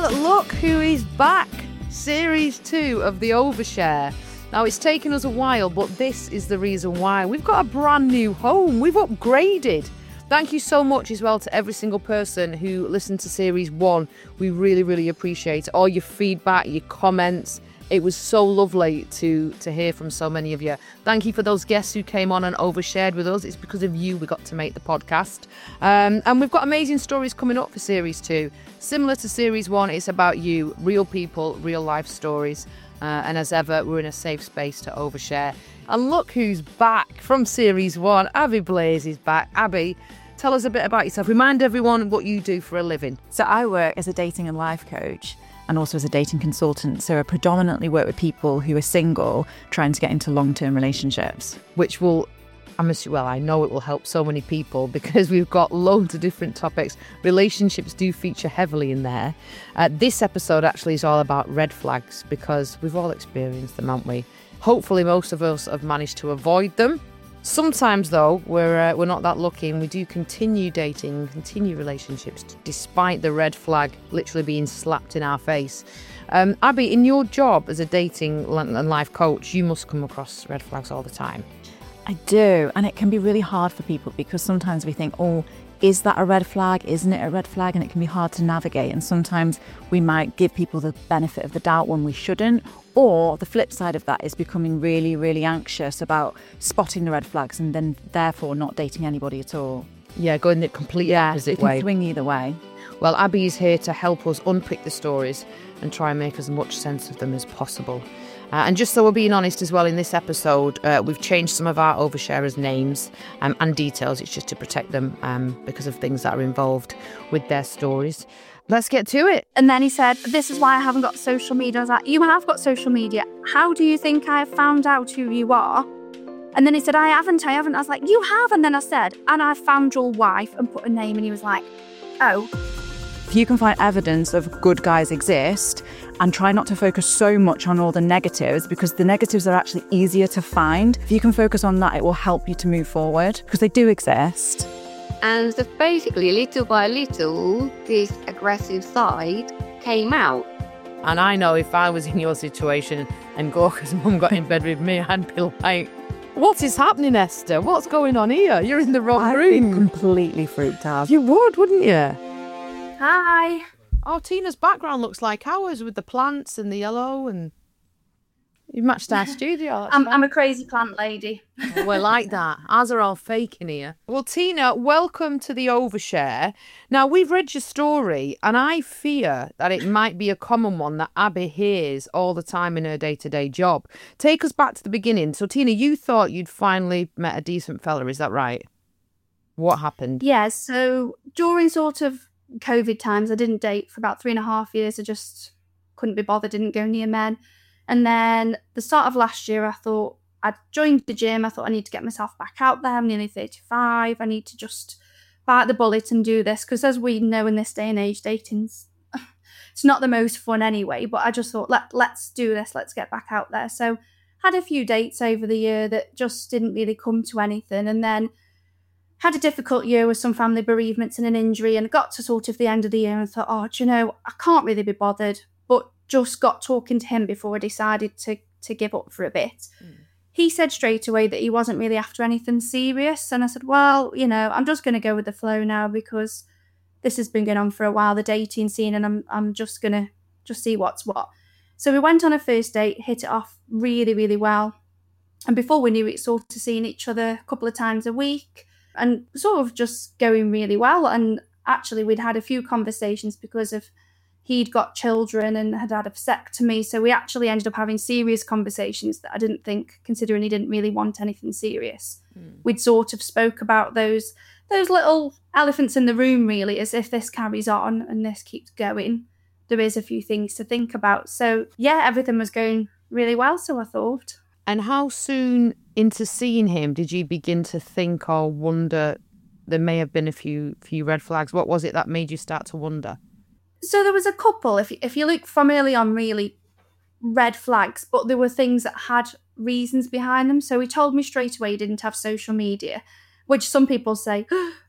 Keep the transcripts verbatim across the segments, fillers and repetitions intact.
Well, look who is back. Series two of The Overshare. Now, it's taken us a while, but this is the reason why. We've got a brand new home. We've upgraded. Thank you so much as well to every single person who listened to Series one. We really, really appreciate all your feedback, your comments. It was so lovely to to hear from so many of you. Thank you for those guests who came on and overshared with us. It's because of you we got to make the podcast. Um, and we've got amazing stories coming up for Series two. Similar to Series one, it's about you, real people, real life stories. Uh, and as ever, we're in a safe space to overshare. And look who's back from Series one. Abby Blaze is back. Abby, tell us a bit about yourself. Remind everyone what you do for a living. So I work as a dating and life coach and also as a dating consultant. So I predominantly work with people who are single, trying to get into long-term relationships. Which will, I'm assuming, well, I know it will help so many people because we've got loads of different topics. Relationships do feature heavily in there. Uh, this episode actually is all about red flags because we've all experienced them, haven't we? Hopefully most of us have managed to avoid them. Sometimes, though, we're uh, we're not that lucky and we do continue dating, continue relationships, despite the red flag literally being slapped in our face. Um, Abby, in your job as a dating and life coach, you must come across red flags all the time. I do, and it can be really hard for people because sometimes we think, oh, is that a red flag? Isn't it a red flag? And it can be hard to navigate. And sometimes we might give people the benefit of the doubt when we shouldn't. Or the flip side of that is becoming really, really anxious about spotting the red flags and then therefore not dating anybody at all. Yeah, going the complete yeah, opposite it can way. swing either way. Well, Abby is here to help us unpick the stories and try and make as much sense of them as possible. Uh, and just so we're being honest as well, in this episode, uh, we've changed some of our oversharers' names um, and details. It's just to protect them um, because of things that are involved with their stories. Let's get to it. And then he said, this is why I haven't got social media. I was like, you have got social media. How do you think I have found out who you are? And then he said, I haven't, I haven't. I was like, you have. And then I said, and I found your wife and put a name. And he was like, oh. If you can find evidence of good guys exist and try not to focus so much on all the negatives because the negatives are actually easier to find. If you can focus on that, it will help you to move forward because they do exist. And so basically, little by little, this aggressive side came out. And I know if I was in your situation and Gorka's mum got in bed with me, I'd be like, what is happening, Esther? What's going on here? You're in the wrong I'd room. be completely freaked out. You would, wouldn't you? Hi. Oh, Tina's background looks like ours with the plants and the yellow and... You've matched our studio. That's I'm, fine. I'm a crazy plant lady. We're like that. Ours are all fake in here. Well, Tina, welcome to The Overshare. Now, we've read your story, and I fear that it might be a common one that Abby hears all the time in her day-to-day job. Take us back to the beginning. So, Tina, you thought you'd finally met a decent fella, is that right? What happened? Yeah, so during sort of COVID times, I didn't date for about three and a half years. I just couldn't be bothered, didn't go near men. And then the start of last year, I thought I'd joined the gym. I thought I need to get myself back out there. I'm nearly thirty-five. I need to just bite the bullet and do this. Because as we know in this day and age, dating's it's not the most fun anyway. But I just thought, Let, let's do this. Let's get back out there. So had a few dates over the year that just didn't really come to anything. And then had a difficult year with some family bereavements and an injury. And got to sort of the end of the year and thought, oh, do you know, I can't really be bothered. But just got talking to him before I decided to to give up for a bit. Mm. He said straight away that he wasn't really after anything serious. And I said, well, you know, I'm just going to go with the flow now because this has been going on for a while, the dating scene, and I'm I'm just going to just see what's what. So we went on a first date, hit it off really, really well. And before we knew it, sort of seeing each other a couple of times a week and sort of just going really well. And actually, we'd had a few conversations because of he'd got children and had had a vasectomy. So we actually ended up having serious conversations that I didn't think, considering he didn't really want anything serious. Mm. We'd sort of spoke about those those little elephants in the room, really, as if this carries on and this keeps going, there is a few things to think about. So, yeah, everything was going really well, so I thought. And how soon into seeing him did you begin to think or wonder there may have been a few few red flags? What was it that made you start to wonder? So there was a couple, if, if you look from early on, really red flags, but there were things that had reasons behind them. So he told me straight away he didn't have social media, which some people say,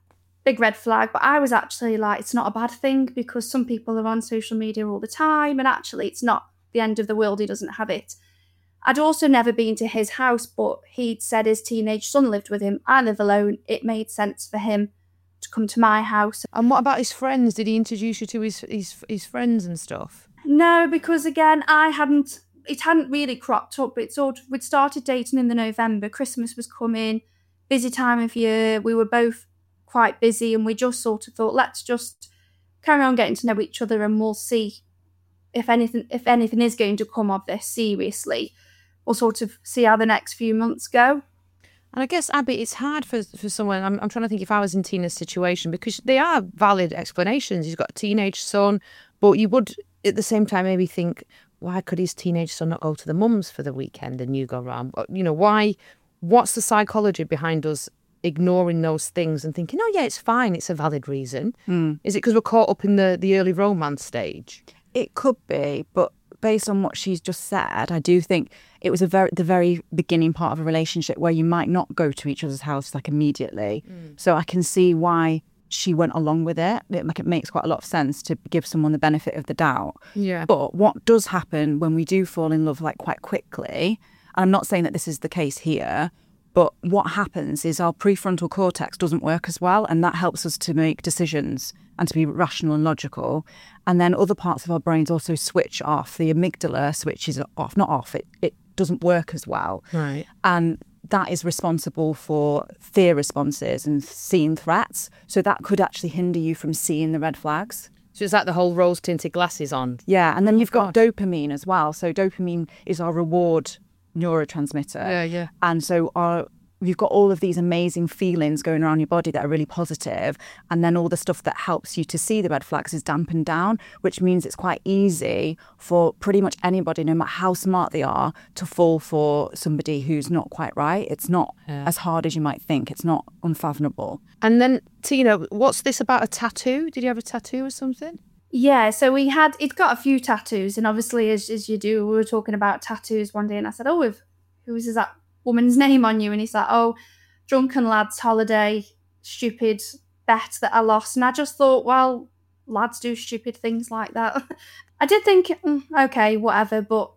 big red flag. But I was actually like, it's not a bad thing because some people are on social media all the time, and actually it's not the end of the world. He doesn't have it. I'd also never been to his house, but he'd said his teenage son lived with him. I live alone. It made sense for him to come to my house. And what about his friends? Did he introduce you to his his, his friends and stuff? No, because again, I hadn't, it hadn't really cropped up. It sort of, we'd started dating in the November. Christmas was coming, busy time of year. We were both quite busy, and we just sort of thought, let's just carry on getting to know each other, and we'll see if anything, if anything is going to come of this seriously. We'll sort of see how the next few months go. And I guess, Abby, it's hard for for someone, I'm, I'm trying to think if I was in Tina's situation, because they are valid explanations. He's got a teenage son, but you would at the same time maybe think, why could his teenage son not go to the mum's for the weekend and you go round? You know, why, what's the psychology behind us ignoring those things and thinking, oh yeah, it's fine, it's a valid reason? Mm. Is it because we're caught up in the, the early romance stage? It could be, but based on what she's just said, I do think it was a very the very beginning part of a relationship where you might not go to each other's house like immediately. Mm. So I can see why she went along with it. it. Like it makes quite a lot of sense to give someone the benefit of the doubt. Yeah. But what does happen when we do fall in love like quite quickly, and I'm not saying that this is the case here, but what happens is our prefrontal cortex doesn't work as well, and that helps us to make decisions and to be rational and logical. And then other parts of our brains also switch off. The amygdala switches off, not off, it, it doesn't work as well. Right. And that is responsible for fear responses and seeing threats. So that could actually hinder you from seeing the red flags. So it's like the whole rose-tinted glasses on. Yeah, and then you've got God. dopamine as well. So dopamine is our reward neurotransmitter. Yeah, yeah. And so our you've got all of these amazing feelings going around your body that are really positive, and then all the stuff that helps you to see the red flags is dampened down, which means it's quite easy for pretty much anybody, no matter how smart they are, to fall for somebody who's not quite right. It's not Yeah. as hard as you might think. It's not unfathomable. And then, Tina, what's this about a tattoo? Did you have a tattoo or something? Yeah, so we had, he'd got a few tattoos, and obviously, as, as you do, we were talking about tattoos one day, and I said, oh, if, whose is that woman's name on you? And he's like, oh, drunken lads holiday, stupid bet that I lost. And I just thought, well, lads do stupid things like that. I did think, mm, okay, whatever. But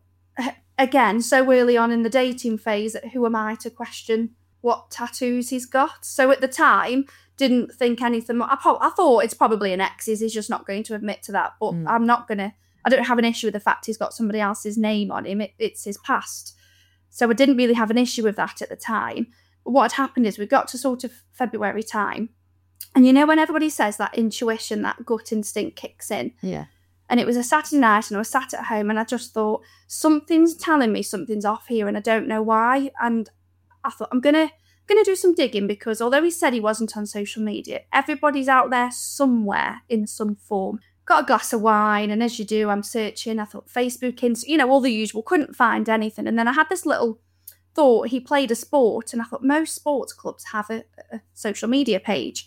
again, so early on in the dating phase, who am I to question what tattoos he's got? So at the time, didn't think anything. I, pro- I thought it's probably an ex's. He's just not going to admit to that. But Mm. I'm not going to, I don't have an issue with the fact he's got somebody else's name on him. It, it's his past. So I didn't really have an issue with that at the time. But what had happened is we got to sort of February time. And you know when everybody says that intuition, that gut instinct kicks in? Yeah. And it was a Saturday night and I was sat at home and I just thought, something's telling me something's off here and I don't know why. And I thought, I'm going to going to do some digging, because although he said he wasn't on social media, everybody's out there somewhere in some form. Got a glass of wine, and as you do, I'm searching. I thought Facebook, Insta, you know, all the usual, couldn't find anything. And then I had this little thought, he played a sport, and I thought most sports clubs have a, a social media page.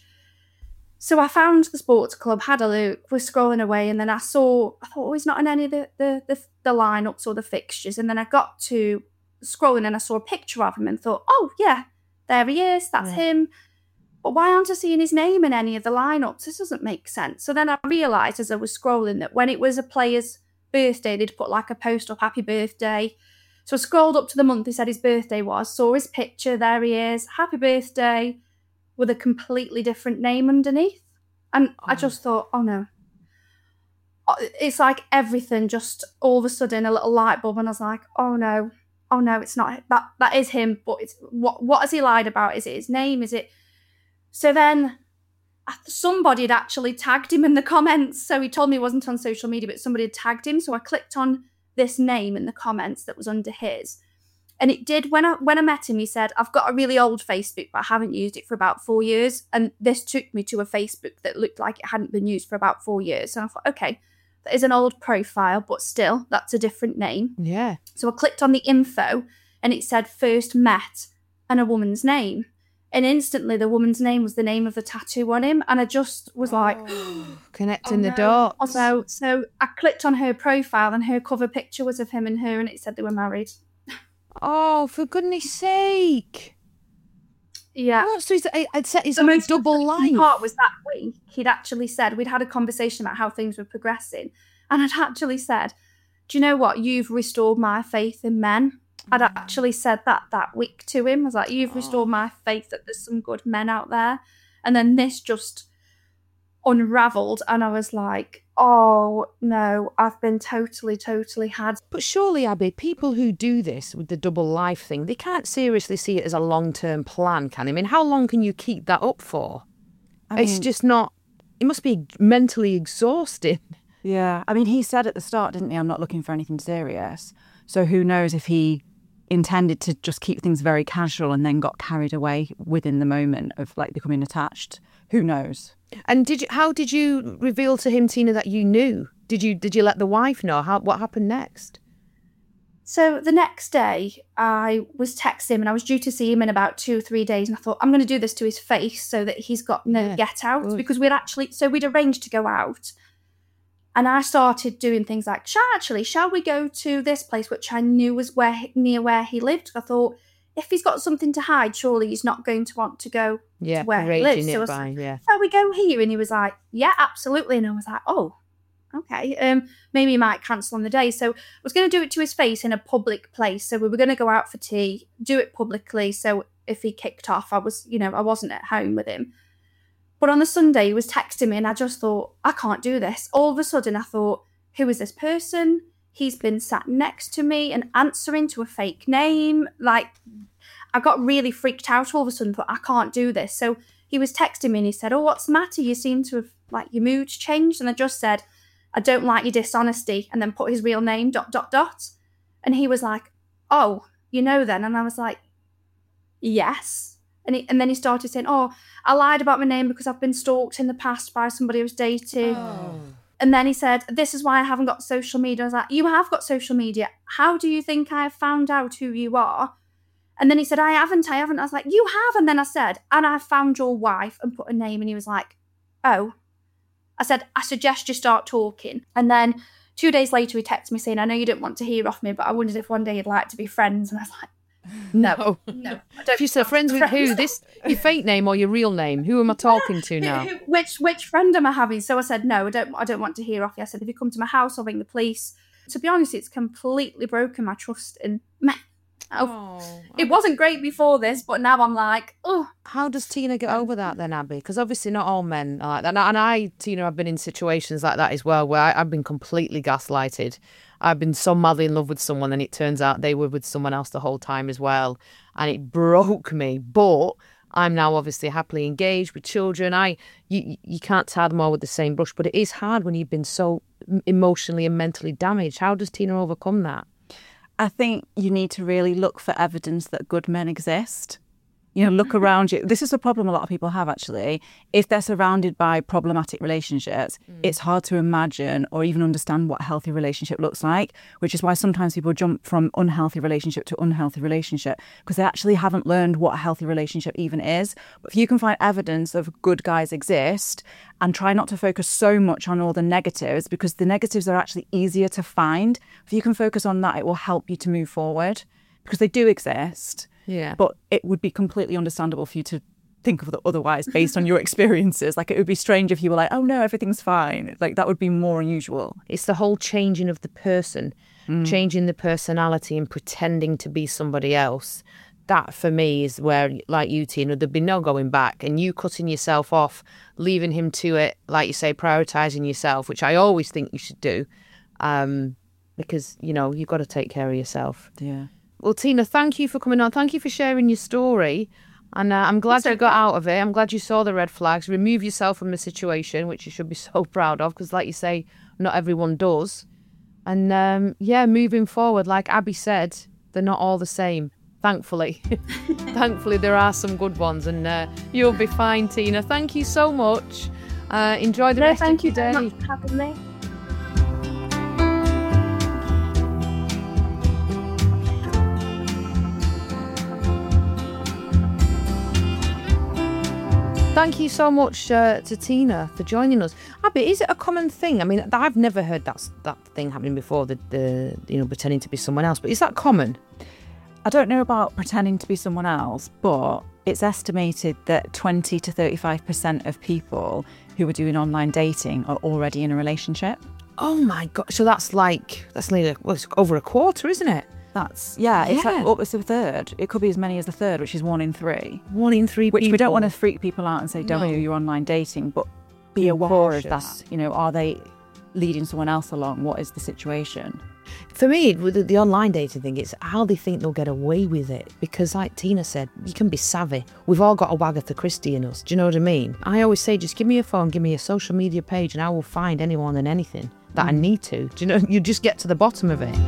So I found the sports club, had a look, was scrolling away, and then I saw, I thought, oh, he's not in any of the, the, the, the lineups or the fixtures. And then I got to scrolling and I saw a picture of him and thought, oh, yeah, there he is, that's Yeah. him. But why aren't I seeing his name in any of the lineups? This doesn't make sense. So then I realised as I was scrolling that when it was a player's birthday, they'd put like a post up, happy birthday. So I scrolled up to the month he said his birthday was, saw his picture, there he is, happy birthday, with a completely different name underneath. And Oh. I just thought, oh no. It's like everything just all of a sudden a little light bulb, and I was like, oh no, oh no, it's not, that that is him, but it's what what has he lied about? Is it his name? Is it? So then somebody had actually tagged him in the comments. So he told me he wasn't on social media, but somebody had tagged him. So I clicked on this name in the comments that was under his. And it did, when I when I met him, he said, I've got a really old Facebook, but I haven't used it for about four years. And this took me to a Facebook that looked like it hadn't been used for about four years. And I thought, okay, that is an old profile, but still, that's a different name. Yeah. So I clicked on the info and it said first met and a woman's name. And instantly the woman's name was the name of the tattoo on him. And I just was like, Connecting oh, the no. dots. So, so I clicked on her profile and her cover picture was of him and her, and it said they were married. Oh, for goodness sake. Yeah. Oh, so he's, I'd said his The own most double frustrating life. part was that week he'd actually said, we'd had a conversation about how things were progressing, and I'd actually said, do you know what, you've restored my faith in men. I'd actually said that that week to him. I was like, you've restored my faith that there's some good men out there. And then this just unravelled, and I was like, oh no, I've been totally, totally had. But surely, Abby, people who do this with the double life thing, they can't seriously see it as a long-term plan, can they? I mean, how long can you keep that up for? I It's mean, just not... It must be mentally exhausting. yeah. I mean, he said at the start, didn't he, I'm not looking for anything serious. So who knows if he intended to just keep things very casual and then got carried away within the moment of like becoming attached. Who knows? And did you? How did you reveal to him, Tina, that you knew? Did you Did you let the wife know? How What happened next? So the next day, I was texting him, and I was due to see him in about two or three days. And I thought, I'm going to do this to his face so that he's got no Yeah, get out. good. Because we'd actually, so we'd arranged to go out. And I started doing things like, shall actually, shall we go to this place, which I knew was where near where he lived? I thought, if he's got something to hide, surely he's not going to want to go Yeah, to where he raging lives. So I it was by, like, yeah. shall we go here? And he was like, yeah, absolutely. And I was like, oh, okay. Um, maybe he might cancel on the day. So I was going to do it to his face in a public place. So we were going to go out for tea, do it publicly. So if he kicked off, I was, you know, I wasn't at home with him. But on the Sunday, he was texting me, and I just thought, I can't do this. All of a sudden, I thought, who is this person? He's been sat next to me and answering to a fake name. Like, I got really freaked out all of a sudden, thought, I can't do this. So he was texting me, and he said, oh, what's the matter? You seem to have, like, your mood's changed. And I just said, I don't like your dishonesty, and then put his real name, dot, dot, dot. And he was like, oh, you know then? And I was like, yes. And, he, and then he started saying, oh, I lied about my name because I've been stalked in the past by somebody I was dating. Oh. And then he said, this is why I haven't got social media. I was like, you have got social media. How do you think I have found out who you are? And then he said, I haven't, I haven't. I was like, you have. And then I said, and I found your wife, and put a name. And he was like, oh. I said, I suggest you start talking. And then two days later, he texted me saying, I know you don't want to hear off me, but I wondered if one day you'd like to be friends. And I was like, no, no. I don't If you said friends with who? This your fake name or your real name? Who am I talking to now? Which which friend am I having? So I said, no, I don't I don't want to hear off you. I said, if you come to my house, I'll ring the police. To be honest, it's completely broken my trust in men. Oh, It wasn't great before this, but now I'm like, oh. How does Tina get over that then, Abby? Because obviously not all men are like that. And I, and I, Tina, I've been in situations like that as well, where I, I've been completely gaslighted. I've been so madly in love with someone, and it turns out they were with someone else the whole time as well. And it broke me. But I'm now obviously happily engaged with children. I, you, you can't tar them all with the same brush, but it is hard when you've been so emotionally and mentally damaged. How does Tina overcome that? I think you need to really look for evidence that good men exist. You know, look around you. This is a problem a lot of people have, actually. If they're surrounded by problematic relationships, mm. it's hard to imagine or even understand what a healthy relationship looks like, which is why sometimes people jump from unhealthy relationship to unhealthy relationship, because they actually haven't learned what a healthy relationship even is. But if you can find evidence of good guys exist and try not to focus so much on all the negatives, because the negatives are actually easier to find, if you can focus on that, it will help you to move forward, because they do exist. Yeah. But it would be completely understandable for you to think of it otherwise based on your experiences. Like, it would be strange if you were like, oh no, everything's fine. Like, that would be more unusual. It's the whole changing of the person, mm. changing the personality and pretending to be somebody else. That for me is where, like you, Tina, there'd be no going back. And you cutting yourself off, leaving him to it, like you say, prioritising yourself, which I always think you should do. Um, because, you know, you've got to take care of yourself. Yeah. Well, Tina, thank you for coming on. Thank you for sharing your story. And uh, I'm glad That's you okay. got out of it. I'm glad you saw the red flags. Remove yourself from the situation, which you should be so proud of, because like you say, not everyone does. And um, yeah, moving forward, like Abby said, they're not all the same. Thankfully. Thankfully, there are some good ones. And uh, you'll be fine, Tina. Thank you so much. Uh, enjoy the no, rest thank of your day. Thank you for having me. Thank you so much uh, to Tina for joining us. Abby, is it a common thing? I mean, I've never heard that that thing happening before, the, the you know, pretending to be someone else, but is that common? I don't know about pretending to be someone else, but it's estimated that twenty to thirty-five percent of people who are doing online dating are already in a relationship. Oh my God. So that's like, that's nearly well, it's over a quarter, isn't it? That's, yeah, it's Yeah. like up to a third. It could be as many as a third, which is one in three. One in three Which people. we don't want to freak people out and say, don't No. do your online dating, but be Be aware of cautious. that. You know, are they leading someone else along? What is the situation? For me, with the, the online dating thing, it's how they think they'll get away with it. Because like Tina said, you can be savvy. We've all got a Wagatha Christie in us. Do you know what I mean? I always say, just give me a phone, give me a social media page, and I will find anyone and anything that I need to. Do you know? You just get to the bottom of it.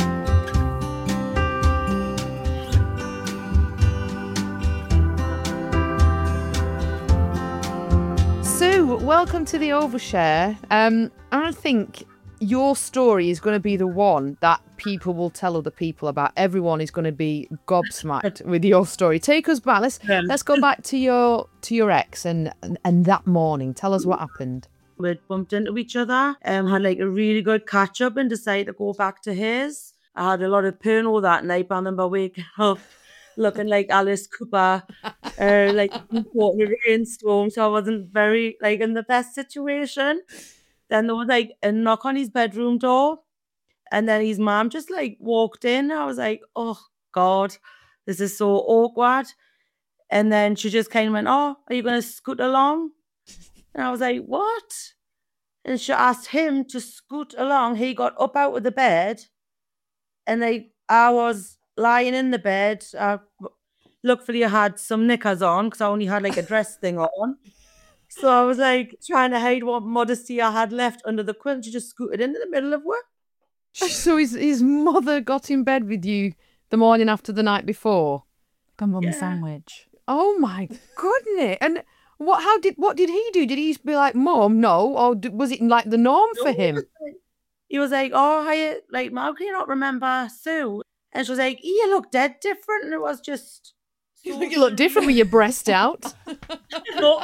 Sue, welcome to the Overshare. Um, I think your story is going to be the one that people will tell other people about. Everyone is going to be gobsmacked with your story. Take us back. Let's Yeah. let's go back to your to your ex and, and and that morning. Tell us what happened. We'd bumped into each other, um, had like a really good catch up and decided to go back to his. I had a lot of porno that night, but I remember waking up looking like Alice Cooper, uh, like caught in a rainstorm, so I wasn't very like in the best situation. Then there was like a knock on his bedroom door, and then his mom just like walked in. I was like, oh God, this is so awkward. And then she just kind of went, oh, are you going to scoot along? And I was like, what? And she asked him to scoot along. He got up out of the bed, and like I was lying in the bed. I luckily I had some knickers on because I only had like a dress thing on. So I was like trying to hide what modesty I had left under the quilt. She just scooted into the middle of work. So his his mother got in bed with you the morning after the night before. Come on, Yeah. the sandwich. Oh my goodness! And what? How did what did he do? Did he be like, "Mom, no," or d- was it like the norm for him? He was like, oh, hi, like, Mom, can you not remember Sue? And she was like, you look dead different. And it was just... You look, you look different with your breast out. Look,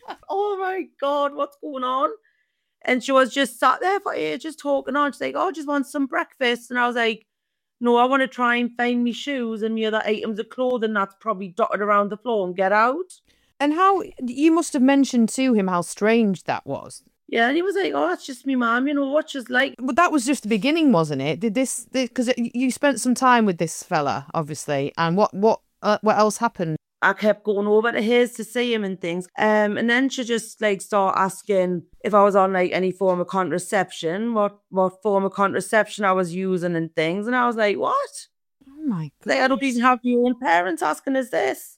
oh my God, what's going on? And she was just sat there for ages talking on. She's like, oh, I just want some breakfast. And I was like, no, I want to try and find me shoes and me other items of clothing that's probably dotted around the floor and get out. And how you must have mentioned to him how strange that was. Yeah, and he was like, oh, it's just me mom, you know what she's like. But that was just the beginning, wasn't it? Did this because you spent some time with this fella, obviously, and what what uh, what else happened? I kept going over to his to see him and things. Um, and then she just like started asking if I was on like any form of contraception, what what form of contraception I was using and things. And I was like, what? Oh my god! Like, I don't even have your own parents asking us this.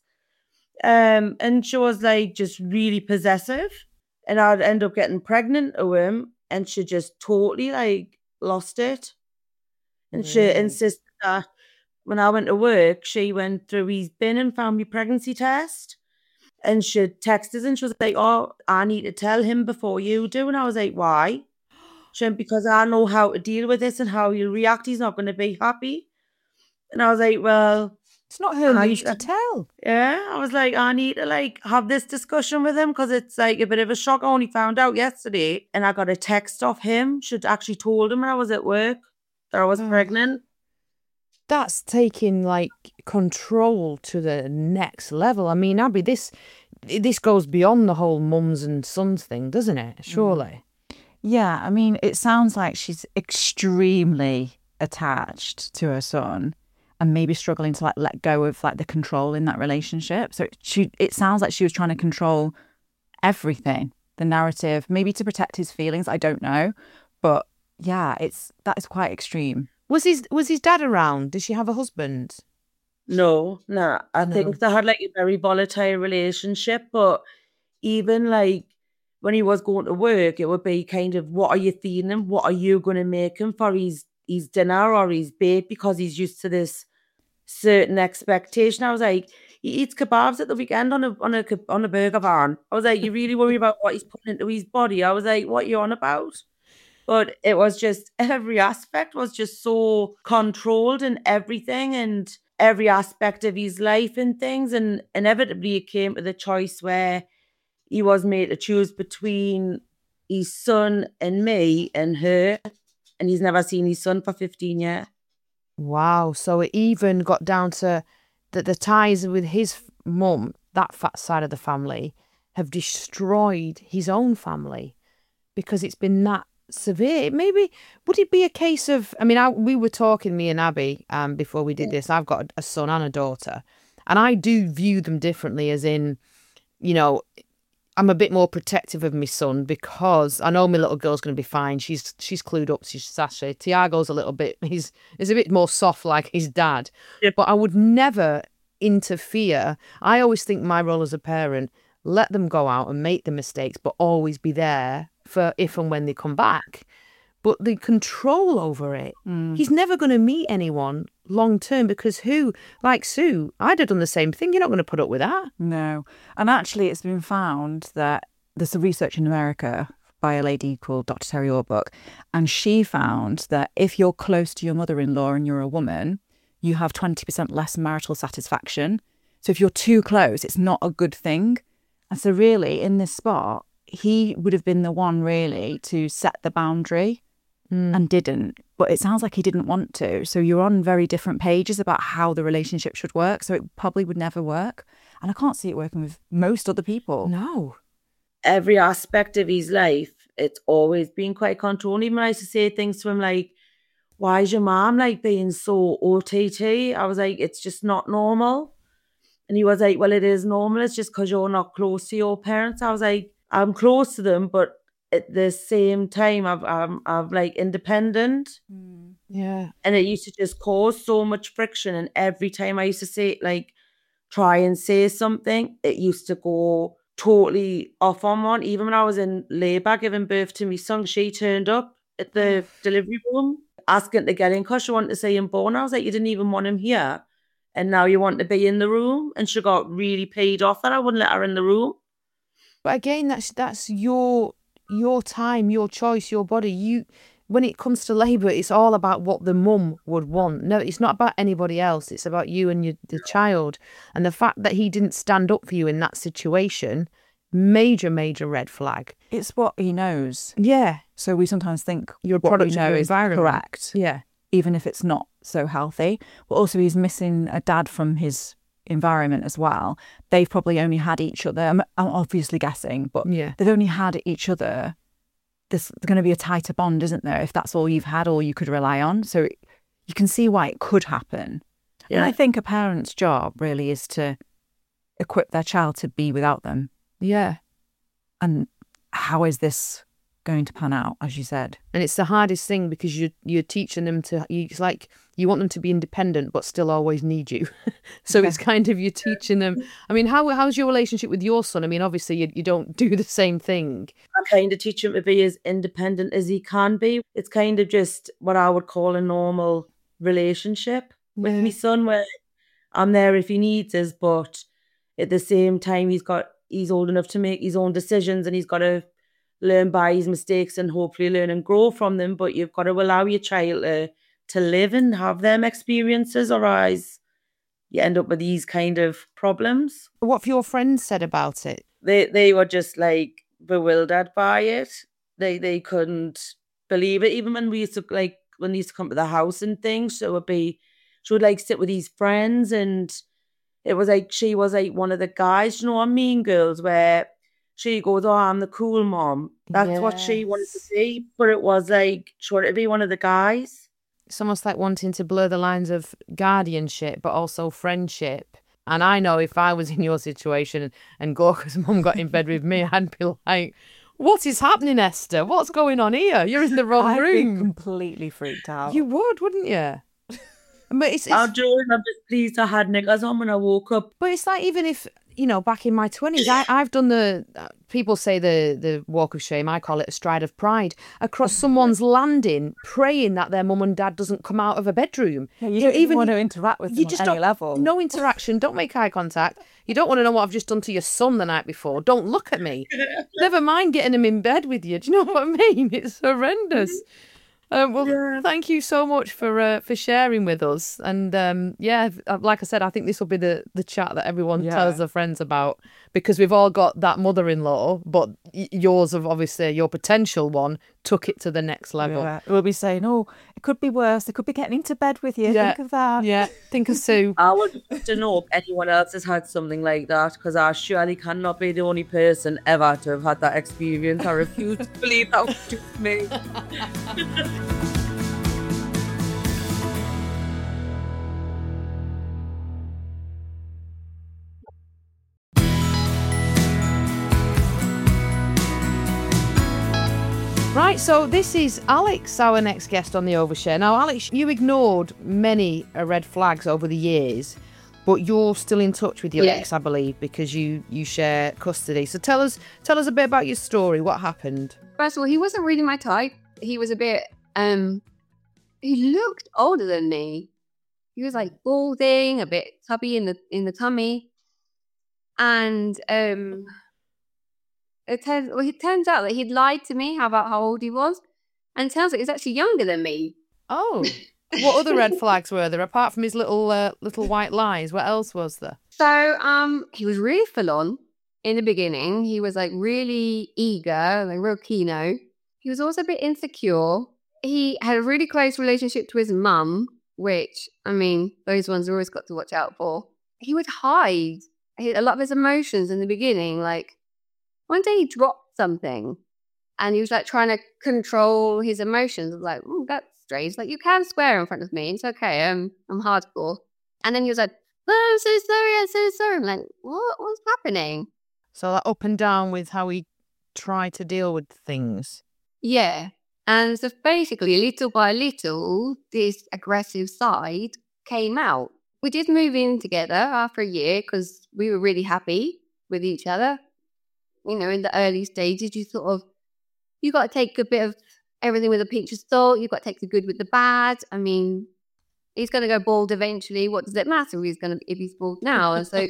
Um, and she was like just really possessive, and I'd end up getting pregnant with him, and she just totally like lost it. And she Really? insisted that when I went to work, she went through his bin and found me pregnancy test. And she texted us and she was like, oh, I need to tell him before you do. And I was like, why? She went, because I know how to deal with this and how he'll react. He's not going to be happy. And I was like, well, It's not her I- loose to tell. yeah. I was like, I need to like have this discussion with him because it's like a bit of a shock. I only found out yesterday and I got a text off him. She'd actually told him when I was at work that I was Oh. pregnant. That's taking like control to the next level. I mean, Abby, this this goes beyond the whole mums and sons thing, doesn't it? Surely. Yeah, I mean, it sounds like she's extremely attached to her son and maybe struggling to like let go of like the control in that relationship. So she, it sounds like she was trying to control everything, the narrative, maybe to protect his feelings. I don't know, but yeah, it's that is quite extreme. Was his was his dad around? Did she have a husband? No, nah. I No. think they had like a very volatile relationship, but even like when he was going to work, it would be kind of, what are you feeding him? What are you going to make him for his, his dinner or his bake? Because he's used to this certain expectation. I was like, he eats kebabs at the weekend on a on a ke- on a burger van. I was like, you really worry about what he's putting into his body? I was like, what are you on about? But it was just, every aspect was just so controlled and everything, and every aspect of his life and things. And inevitably it came to the choice where he was made to choose between his son and me and her. And he's never seen his son for fifteen years. Wow. So it even got down to that the ties with his mum, that fat side of the family, have destroyed his own family because it's been that severe. Maybe, would it be a case of, I mean, I, we were talking, me and Abby, um, before we did this. I've got a son and a daughter, and I do view them differently, as in, you know, I'm a bit more protective of my son because I know my little girl's going to be fine. She's she's clued up. She's Sasha. Tiago's a little bit, he's, he's a bit more soft like his dad. Yep. But I would never interfere. I always think my role as a parent, let them go out and make the mistakes, but always be there for if and when they come back. But the control over it, mm. he's never going to meet anyone long term because who, like Sue, I'd have done the same thing. You're not going to put up with that. No. And actually, it's been found that there's some research in America by a lady called Doctor Terry Orbuck, and she found that if you're close to your mother-in-law and you're a woman, you have twenty percent less marital satisfaction. So if you're too close, it's not a good thing. And so really, in this spot, he would have been the one really to set the boundary. Mm. And didn't, but it sounds like he didn't want to. So you're on very different pages about how the relationship should work. So it probably would never work. And I can't see it working with most other people. No. Every aspect of his life, it's always been quite controlling. Even when I used to say things to him like, why is your mom like being so O T T? I was like, it's just not normal. And he was like, well, it is normal. It's just because you're not close to your parents. I was like, I'm close to them, but at the same time, I've, I'm, I'm like independent. Mm. Yeah. And it used to just cause so much friction. And every time I used to say, like, try and say something, it used to go totally off on one. Even when I was in labour giving birth to my son, she turned up at the delivery room asking to get in because she wanted to see him born. I was like, you didn't even want him here. And now you want to be in the room? And she got really paid off that I wouldn't let her in the room. But again, that's that's your... your time, your choice, your body. You, when it comes to labour, it's all about what the mum would want. No, it's not about anybody else. It's about you and your, the child. And the fact that he didn't stand up for you in that situation, major, major red flag. It's what he knows. Yeah. So we sometimes think you're a product what we know of your is environment. Correct. Yeah. Even if it's not so healthy. But also he's missing a dad from his environment as well. They've probably only had each other. I'm, I'm obviously guessing, but yeah. they've only had each other. There's going to be a tighter bond, isn't there? If that's all you've had, or you could rely on. So it, you can see why it could happen. Yeah. And I think a parent's job really is to equip their child to be without them. Yeah. And how is this going to pan out, as you said? And it's the hardest thing because you you're teaching them to. It's like you want them to be independent, but still always need you. So yeah. It's kind of you're teaching them. I mean, how how's your relationship with your son? I mean, obviously you you don't do the same thing. I kind of teach him to be as independent as he can be. It's kind of just what I would call a normal relationship with yeah. my son, where I'm there if he needs us, but at the same time he's got he's old enough to make his own decisions and he's got to learn by his mistakes and hopefully learn and grow from them. But you've got to allow your child to, to live and have them experiences, or else you end up with these kind of problems. What have your friends said about it? They they were just like bewildered by it. They they couldn't believe it. Even when we used to like when they used to come to the house and things, so it would be she would like sit with these friends, and it was like she was like one of the guys, you know, on Mean Girls, where she goes, oh, I'm the cool mom. That's yes. what she wanted to see. But it was like, she wanted to be one of the guys. It's almost like wanting to blur the lines of guardianship, but also friendship. And I know if I was in your situation and Gorka's mum got in bed with me, I'd be like, what is happening, Esther? What's going on here? You're in the wrong I'd room. Be completely freaked out. You would, wouldn't you? But it's, it's... I'm doing, I'm just pleased I had knickers on when I woke up. But it's like, even if, you know, back in my twenties, I, I've done the, uh, people say the, the walk of shame, I call it a stride of pride, across someone's landing, praying that their mum and dad doesn't come out of a bedroom. Yeah, you, you don't even want to interact with them you just on any level. No interaction, don't make eye contact. You don't want to know what I've just done to your son the night before. Don't look at me. Never mind getting him in bed with you. Do you know what I mean? It's horrendous. Um, well, yeah. Thank you so much for uh, for sharing with us. And um, yeah, like I said, I think this will be the, the chat that everyone yeah. tells their friends about, because we've all got that mother-in-law, but yours of obviously your potential one took it to the next level. Yeah. We'll be saying, oh, it could be worse. They could be getting into bed with you. Yeah. Think of that. Yeah, think of Sue. I would love to know if anyone else has had something like that, because I surely cannot be the only person ever to have had that experience. I refuse to believe that was just me. Right, so this is Alex, our next guest on the Overshare. Now, Alex, you ignored many uh, red flags over the years, but you're still in touch with your Yeah. ex, I believe, because you you share custody. So tell us tell us a bit about your story. What happened? First of all, he wasn't really my type. He was a bit, um, he looked older than me. He was like balding, a bit tubby in the in the tummy. And um, it turns, well, it turns out that he'd lied to me about how old he was. And it turns out he's actually younger than me. Oh, what other red flags were there apart from his little uh, little white lies? What else was there? So um, he was really full on in the beginning. He was like really eager, like real keynote. He was also a bit insecure. He had a really close relationship to his mum, which, I mean, those ones are always got to watch out for. He would hide he, a lot of his emotions in the beginning. Like one day he dropped something and he was like trying to control his emotions. I was like, oh, that's strange. Like, you can swear in front of me. It's okay. I'm, I'm hardcore. And then he was like, oh, I'm so sorry. I'm so sorry. I'm like, what? What's happening? So that up and down with how he tried to deal with things. Yeah. And so basically, little by little, this aggressive side came out. We did move in together after a year because we were really happy with each other. You know, in the early stages, you sort of, you got to take a bit of everything with a pinch of salt. You've got to take the good with the bad. I mean, he's going to go bald eventually. What does it matter if he's going to, if he's bald now? And so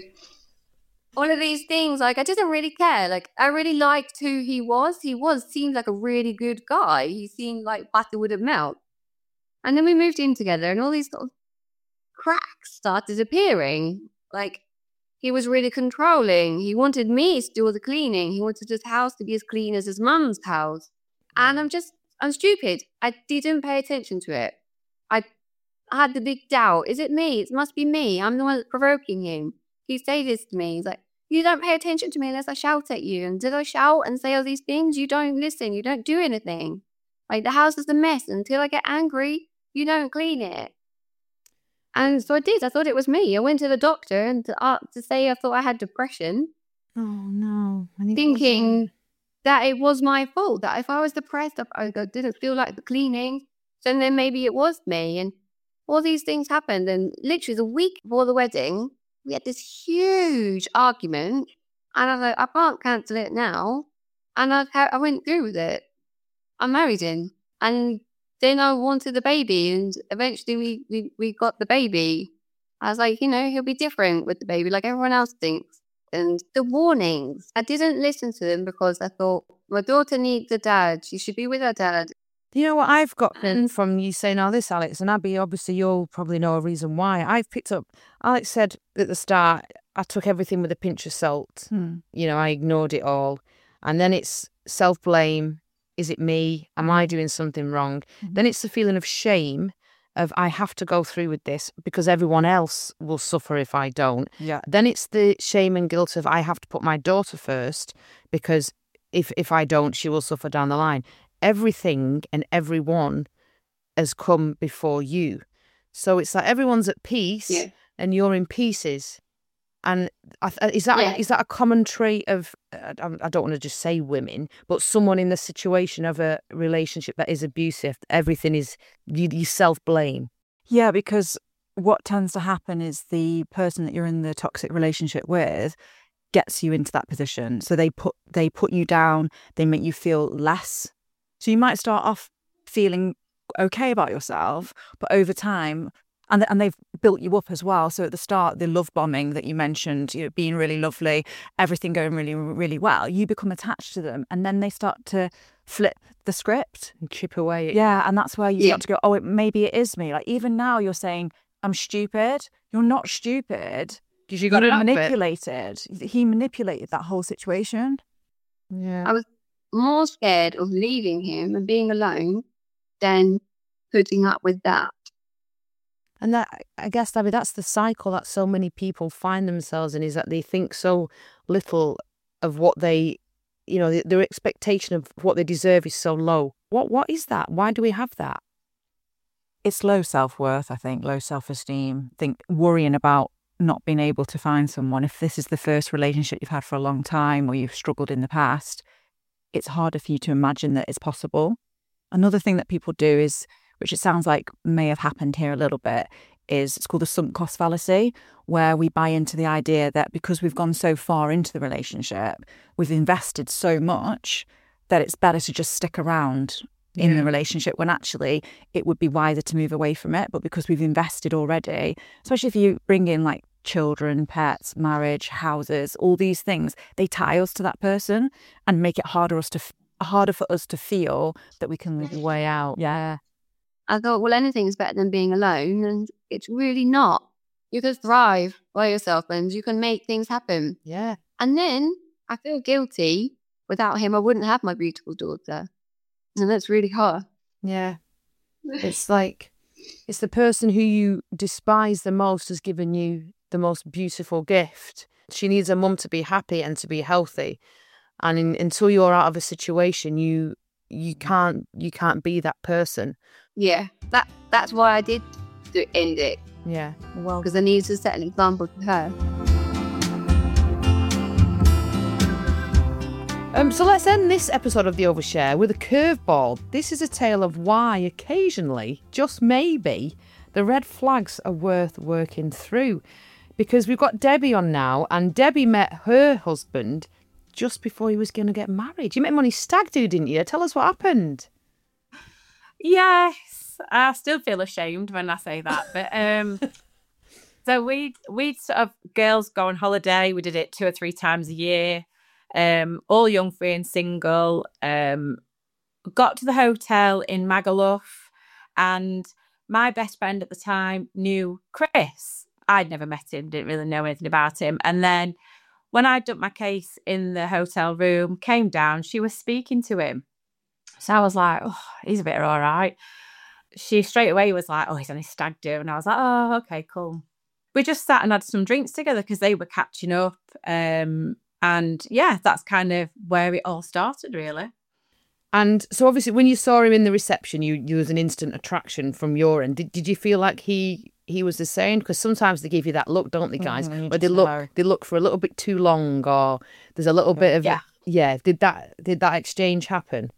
all of these things, like, I didn't really care. Like, I really liked who he was. He was, seemed like a really good guy. He seemed like butter wouldn't melt. And then we moved in together and all these sort of cracks started appearing. Like, he was really controlling. He wanted me to do all the cleaning. He wanted his house to be as clean as his mum's house. And I'm just, I'm stupid. I didn't pay attention to it. I had the big doubt. Is it me? It must be me. I'm the one that's provoking him. He said this to me. He's like, you don't pay attention to me unless I shout at you. And did I shout and say all these things? You don't listen. You don't do anything. Like, the house is a mess. Until I get angry, you don't clean it. And so I did. I thought it was me. I went to the doctor and to, uh, to say I thought I had depression. Oh, no. Thinking that it was my fault. That if I was depressed, I didn't feel like the cleaning. So then maybe it was me. And all these things happened. And literally the week before the wedding, we had this huge argument. And I was like, I can't cancel it now. And I, I went through with it. I married him. And then I wanted the baby. And eventually we, we, we got the baby. I was like, you know, he'll be different with the baby like everyone else thinks. And the warnings, I didn't listen to them because I thought, my daughter needs a dad. She should be with her dad. You know what I've got from you saying all this, Alex, and Abby, obviously you'll probably know a reason why. I've picked up, Alex said at the start, I took everything with a pinch of salt. Hmm. You know, I ignored it all. And then it's self-blame. Is it me? Am I doing something wrong? Mm-hmm. Then it's the feeling of shame of I have to go through with this because everyone else will suffer if I don't. Yeah. Then it's the shame and guilt of I have to put my daughter first because if if I don't, she will suffer down the line. Everything and everyone has come before you. So it's like everyone's at peace Yeah. and you're in pieces. And I th- is that Yeah. is that a common trait of, uh, I don't want to just say women, but someone in the situation of a relationship that is abusive, everything is, you, you self-blame. Yeah, because what tends to happen is the person that you're in the toxic relationship with gets you into that position. So they put they put you down, they make you feel less. So you might start off feeling okay about yourself, but over time, and and they've built you up as well. So at the start, the love bombing that you mentioned, you know, being really lovely, everything going really, really well, you become attached to them, and then they start to flip the script And chip away. At Yeah, and that's where you Yeah. start to go, oh, it, maybe it is me. Like, even now you're saying, I'm stupid. You're not stupid. Because you got You're to manipulated. He manipulated that whole situation. Yeah. I was more scared of leaving him and being alone than putting up with that. And that, I guess, I mean, that's the cycle that so many people find themselves in, is that they think so little of what they, you know, their expectation of what they deserve is so low. What What is that? Why do we have that? It's low self-worth, I think, low self-esteem. Think worrying about not being able to find someone. If this is the first relationship you've had for a long time or you've struggled in the past, it's harder for you to imagine that it's possible. Another thing that people do is, which it sounds like may have happened here a little bit, is it's called the sunk cost fallacy, where we buy into the idea that because we've gone so far into the relationship, we've invested so much that it's better to just stick around in Yeah. the relationship, when actually it would be wiser to move away from it. But because we've invested already, especially if you bring in like children, pets, marriage, houses, all these things, they tie us to that person and make it harder us to f- harder for us to feel that we can live a way out. Yeah. I thought, well, anything's better than being alone, and it's really not. You can thrive by yourself and you can make things happen. Yeah. And then I feel guilty. Without him, I wouldn't have my beautiful daughter. And that's really hard. Yeah. It's like, it's the person who you despise the most has given you the most beautiful gift. She needs a mum to be happy and to be healthy. And in, until you're out of a situation, you you can't you can't be that person. Yeah, that that's why I did do end it, Yeah. Well, because I needed to set an example to her. Um, so let's end this episode of The Overshare with a curveball. This is a tale of why occasionally, just maybe, the red flags are worth working through. Because we've got Debbie on now, and Debbie met her husband just before he was going to get married. You met him on his stag do, didn't you? Tell us what happened. Yes, I still feel ashamed when I say that. But um, so we we sort of girls go on holiday. We did it two or three times a year. Um, all young, free and single. Um, got to the hotel in Magaluf, and my best friend at the time knew Chris. I'd never met him, didn't really know anything about him. And then when I dumped my case in the hotel room, came down, she was speaking to him. So I was like, oh, he's a bit all right. She straight away was like, oh, he's on his stag do. And I was like, oh, okay, cool. We just sat and had some drinks together because they were catching up. Um, and yeah, that's kind of where it all started, really. And so obviously when you saw him in the reception, you, you was an instant attraction from your end. Did, did you feel like he he was the same? Because sometimes they give you that look, don't they, guys? Mhm, you Where they just look know. they look for a little bit too long, or there's a little bit of Yeah. yeah. Did that did that exchange happen?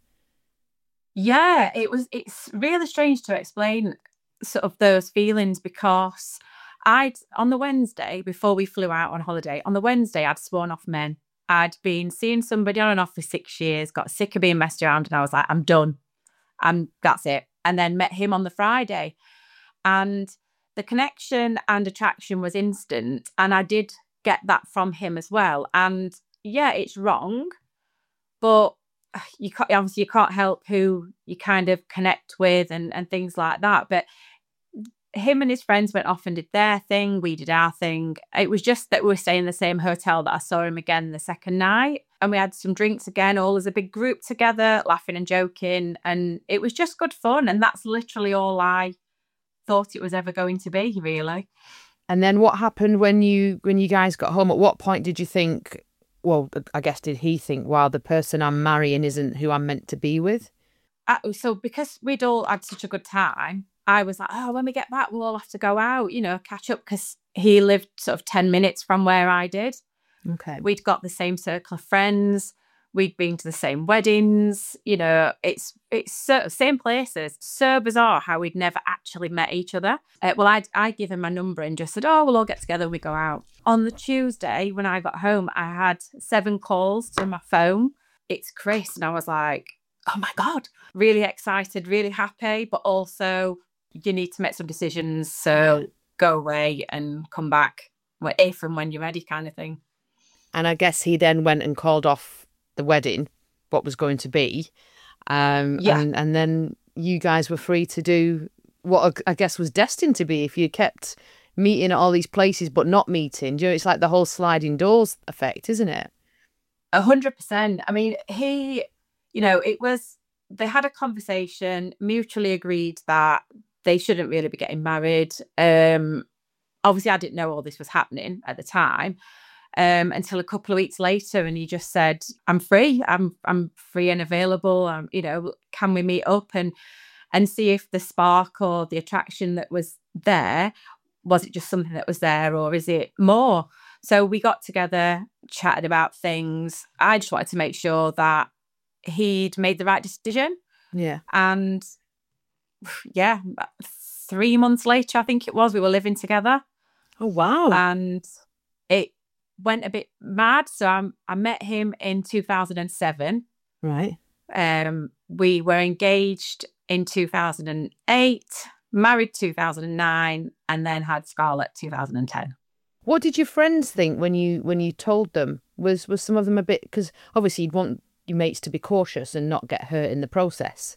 Yeah, it was. It's really strange to explain sort of those feelings, because I'd on the Wednesday before we flew out on holiday, on the Wednesday I'd sworn off men. I'd been seeing somebody on and off for six years, got sick of being messed around, and I was like, I'm done. I'm that's it. And then met him on the Friday, and the connection and attraction was instant, and I did get that from him as well. And yeah, it's wrong, but you can't obviously you can't help who you kind of connect with and, and things like that. But him and his friends went off and did their thing. We did our thing. It was just that we were staying in the same hotel that I saw him again the second night. And we had some drinks again, all as a big group together, laughing and joking. And it was just good fun. And that's literally all I thought it was ever going to be, really. And then what happened when you when you guys got home? At what point did you think, well, I guess did he think, wow, the person I'm marrying isn't who I'm meant to be with? Uh, so because we'd all had such a good time, I was like, oh, when we get back, we'll all have to go out, you know, catch up, because he lived sort of ten minutes from where I did. Okay. We'd got the same circle of friends. We'd been to the same weddings. You know, it's it's so, same places. So bizarre how we'd never actually met each other. Uh, well, I'd, I'd give him my number and just said, oh, we'll all get together and we go out. On the Tuesday, when I got home, I had seven calls to my phone. It's Chris. And I was like, oh my God, really excited, really happy, but also you need to make some decisions. So go away and come back if and when you're ready, kind of thing. And I guess he then went and called off the wedding, what was going to be. Um, Yeah. And, and then you guys were free to do what I guess was destined to be if you kept meeting at all these places but not meeting. You know, it's like the whole sliding doors effect, isn't it? A hundred percent. I mean, he you know, it was, they had a conversation, mutually agreed that they shouldn't really be getting married. Um, obviously, I didn't know all this was happening at the time um, until a couple of weeks later, and he just said, "I'm free. I'm I'm free and available. Um, you know, can we meet up and and see if the spark or the attraction that was there, was it just something that was there, or is it more?" So we got together, chatted about things. I just wanted to make sure that he'd made the right decision. Yeah. And yeah, three months later, I think it was, we were living together. Oh, wow. And it went a bit mad. So I, I met him in two thousand seven. Right. Um, we were engaged in two thousand eight, married two thousand nine, and then had Scarlett two thousand ten. What did your friends think when you when you told them? Was was some of them a bit, because obviously you'd want your mates to be cautious and not get hurt in the process.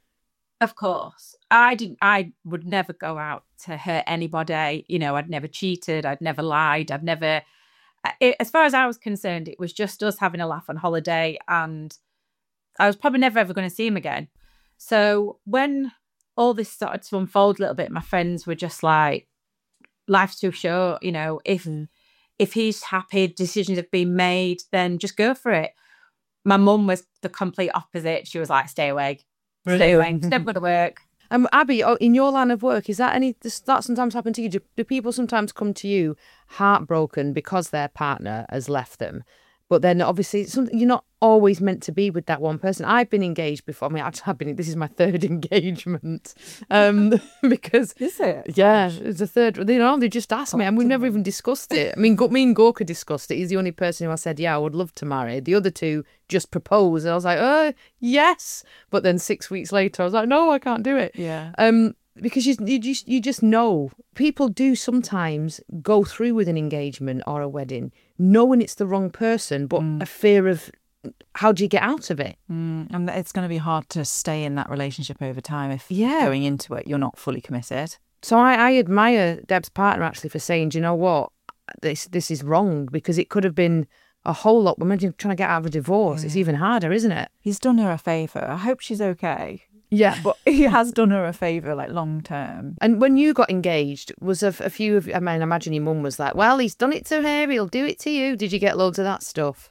Of course. I didn't I would never go out to hurt anybody. You know, I'd never cheated, I'd never lied, I'd never it, as far as I was concerned, it was just us having a laugh on holiday, and I was probably never ever going to see him again. So when all this started to unfold a little bit, my friends were just like, life's too short, you know, if mm. if he's happy, decisions have been made, then just go for it. My mum was the complete opposite. She was like, stay away. Stay away. It's never going to work. Um, Abby, in your line of work, is that any, does that sometimes happen to you? Do, do people sometimes come to you heartbroken because their partner has left them? But then obviously something, you're not always meant to be with that one person. I've been engaged before. I mean, I've been, this is my third engagement. Um, because is it? Yeah, it's a third. You know, they just asked me, and we've never even discussed it. I mean, me and Gorka discussed it. He's the only person who I said, yeah, I would love to marry. The other two just proposed, and I was like, oh, yes. But then six weeks later, I was like, no, I can't do it. Yeah. Um, because you, you just you just know people do sometimes go through with an engagement or a wedding knowing it's the wrong person, but mm. a fear of how do you get out of it? Mm. And it's going to be hard to stay in that relationship over time if yeah. going into it you're not fully committed. So I, I admire Deb's partner actually for saying, do you know what, this this is wrong, because it could have been a whole lot. Imagine trying to get out of a divorce. Yeah. It's even harder, isn't it? He's done her a favour. I hope she's okay. Yeah, but he has done her a favour, like, long term. And when you got engaged, was a, a few of, I mean, I imagine your mum was like, well, he's done it to her, he'll do it to you. Did you get loads of that stuff?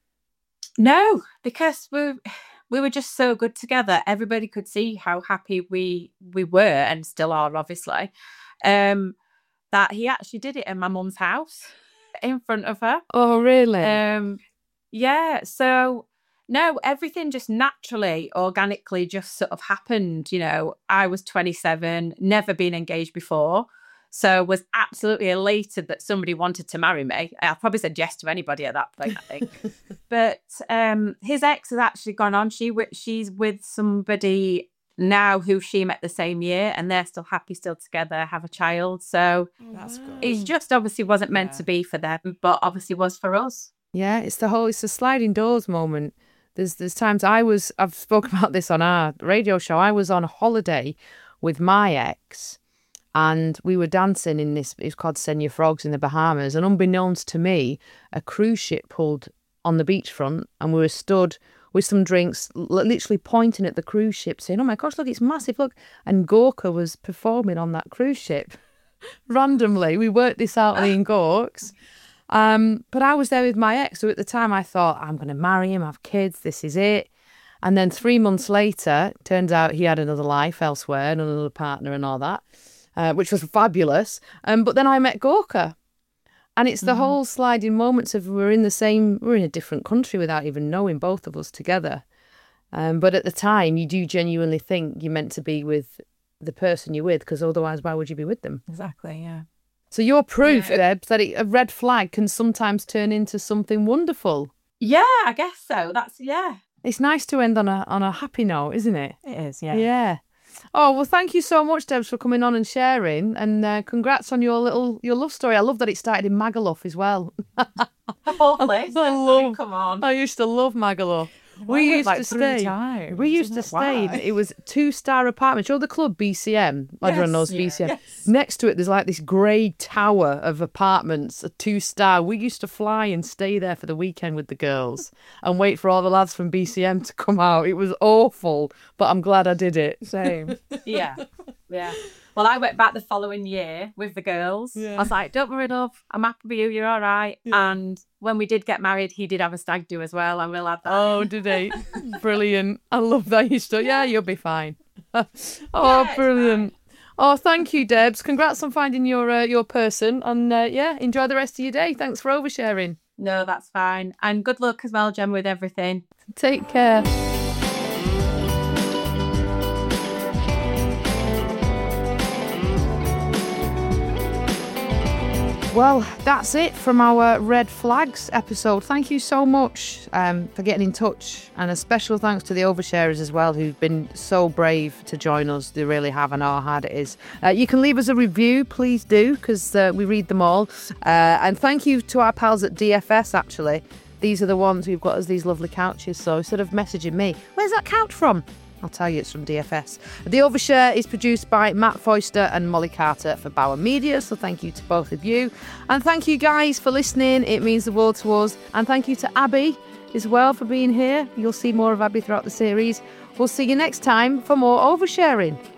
No, because we we were just so good together. Everybody could see how happy we we were, and still are, obviously, um, that he actually did it in my mum's house in front of her. Oh, really? Um, yeah, so... No, everything just naturally, organically just sort of happened. You know, I was twenty-seven, never been engaged before. So was absolutely elated that somebody wanted to marry me. I probably said yes to anybody at that point, I think. But um, his ex has actually gone on. She She's with somebody now who she met the same year, and they're still happy, still together, have a child. So that's good. It just obviously wasn't meant yeah. to be for them, but obviously was for us. Yeah, it's the whole, it's the sliding doors moment. There's there's times I was, I've spoken about this on our radio show, I was on a holiday with my ex and we were dancing in this, it's called Senya Frogs in the Bahamas, and unbeknownst to me, a cruise ship pulled on the beachfront and we were stood with some drinks, literally pointing at the cruise ship saying, oh my gosh, look, it's massive, look. And Gorka was performing on that cruise ship. Randomly, we worked this out, me and Gorks. Um, but I was there with my ex, so at the time I thought, I'm going to marry him, have kids, this is it. And then three months later, turns out he had another life elsewhere and another partner and all that, uh, which was fabulous. Um, but then I met Gorka. And it's the mm-hmm. whole sliding moments of we're in the same, we're in a different country without even knowing, both of us together. Um, but at the time, you do genuinely think you're meant to be with the person you're with, because otherwise, why would you be with them? Exactly, yeah. So you're proof, yeah. Deb, that it, a red flag can sometimes turn into something wonderful. Yeah, I guess so. That's, yeah. It's nice to end on a on a happy note, isn't it? It is, yeah. Yeah. Oh, well, thank you so much, Debs, for coming on and sharing. And uh, congrats on your little your love story. I love that it started in Magaluf as well. Oh, place. I love, Come on. I used to love Magaluf. We used like to three stay. times. We used to Isn't that stay. why? It was two-star apartments. You know the club B C M. Everyone Yes, knows yeah, B C M. yes. Next to it, there's like this grey tower of apartments, a two-star. We used to fly and stay there for the weekend with the girls and wait for all the lads from B C M to come out. It was awful, but I'm glad I did it. Same. Yeah, yeah. Well, I went back the following year with the girls. Yeah. I was like, don't worry, love. I'm happy with you. You're all right. And when we did get married, he did have a stag do as well. I will add that. Oh, did he? Brilliant. I love that you still. Yeah, you'll be fine. Oh, Yeah, it's brilliant. Oh, thank you, Debs. Congrats on finding your uh, your person. And uh, yeah, enjoy the rest of your day. Thanks for oversharing. No, that's fine. And good luck as well, Jem, with everything. Take care. Well, that's it from our Red Flags episode. Thank you so much um, for getting in touch. And a special thanks to the oversharers as well, who've been so brave to join us. They really have, and how hard it is. Uh, you can leave us a review, please do, because uh, we read them all. Uh, and thank you to our pals at D F S, actually. These are the ones who've got us these lovely couches. So instead of messaging me, where's that couch from? I'll tell you, it's from D F S. The Overshare is produced by Matt Foister and Molly Carter for Bauer Media, so thank you to both of you. And thank you guys for listening. It means the world to us. And thank you to Abby as well for being here. You'll see more of Abby throughout the series. We'll see you next time for more oversharing.